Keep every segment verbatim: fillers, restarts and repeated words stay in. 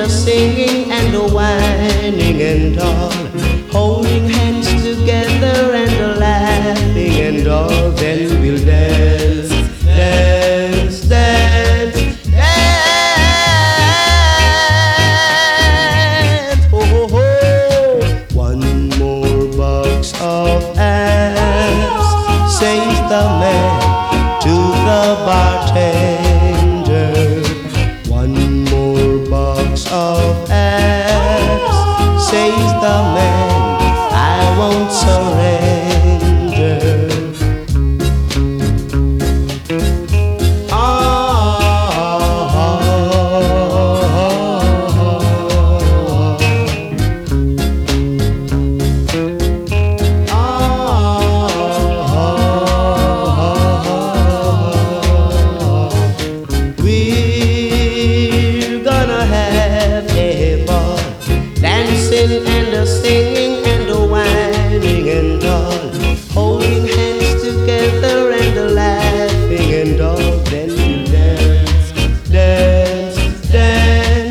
the singing and the whining and all, holding hands together and the laughing and all. Then we'll dance, dance, dance, dance. Oh, oh, oh. One more box of apps, says the man to the bartender. One more box of apps, says the man, I won't surrender. Ah, ah, we're gonna have a ball, dancing and the singing and the whining and all, holding hands together and the laughing and all. Then we'll dance, dance, dance,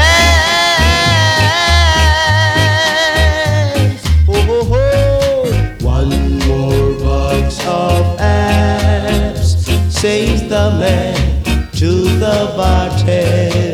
dance. Oh, oh, oh. One more box of apps, says the man to the bartender.